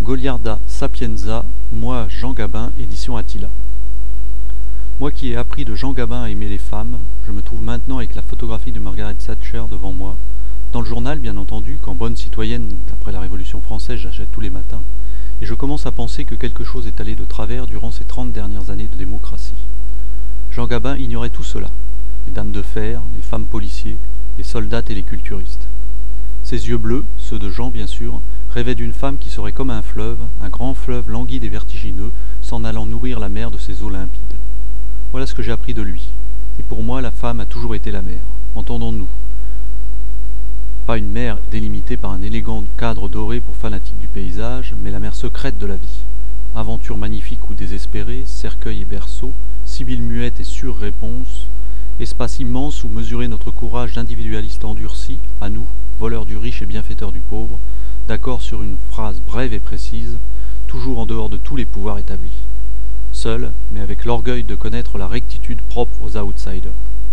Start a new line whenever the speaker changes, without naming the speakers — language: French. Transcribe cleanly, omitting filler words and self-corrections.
Goliarda Sapienza, moi Jean Gabin, édition Attila. Moi qui ai appris de Jean Gabin à aimer les femmes, je me trouve maintenant avec la photographie de Margaret Thatcher devant moi, dans le journal bien entendu, qu'en bonne citoyenne d'après la Révolution française j'achète tous les matins, et je commence à penser que quelque chose est allé de travers durant ces 30 dernières années de démocratie. Jean Gabin ignorait tout cela, les dames de fer, les femmes policiers, les soldates et les culturistes. Ses yeux bleus, ceux de Jean bien sûr, rêvait d'une femme qui serait comme un grand fleuve languide et vertigineux, s'en allant nourrir la mer de ses eaux limpides. Voilà ce que j'ai appris de lui. Et pour moi, la femme a toujours été la mer. Entendons-nous. Pas une mer délimitée par un élégant cadre doré pour fanatiques du paysage, mais la mer secrète de la vie. Aventure magnifique ou désespérée, cercueil et berceau, sibylle muette et sur-réponse, espace immense où mesurer notre courage d'individualiste endurci, à nous, voleurs du riche et bienfaiteurs du pauvre, d'accord sur une phrase brève et précise, toujours en dehors de tous les pouvoirs établis. Seul, mais avec l'orgueil de connaître la rectitude propre aux outsiders.